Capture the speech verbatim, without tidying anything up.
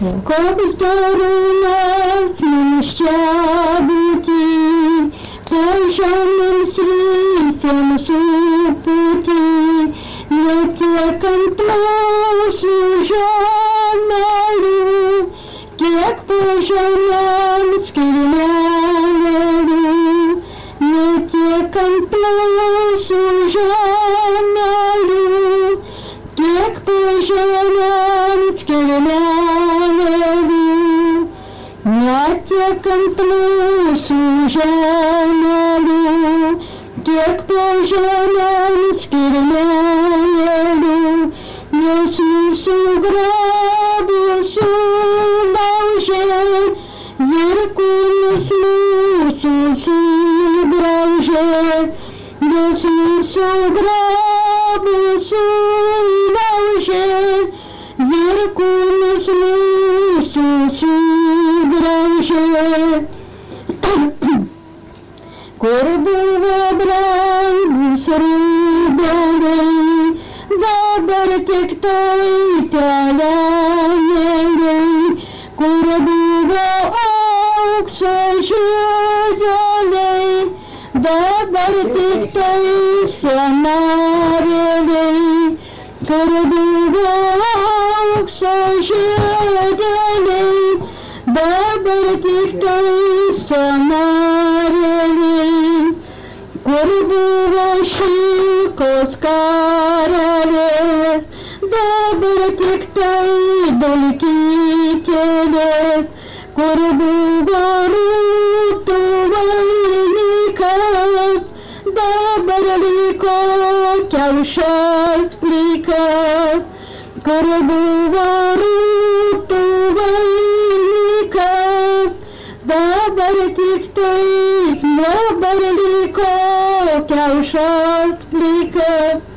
Как здорово смущабути, пожаным срисом супути, не теком плосу жаналю, тек пожаным скирмяналю, не теком плосу жаналю, тек пожаным скирмяналю. Теком плюсу жаналю, тек пожаным скирмяналю, не снесу грабу сулауже, яркую слусу сибраже, не снесу грабу сулауже, яркую слусу сибраже. Корбова брань срубалей, добр тектай пяляней, корбова окса жедалей, добр тектай самарелей, корбова окса жедалей, добр тектай самарелей. Корбова шилко скаралес, добр тектай долетителес, корбова рутувайникас, добр лико тявшас пликас, корбова рутувайникас, добр тектай добр лико тявшас пликас.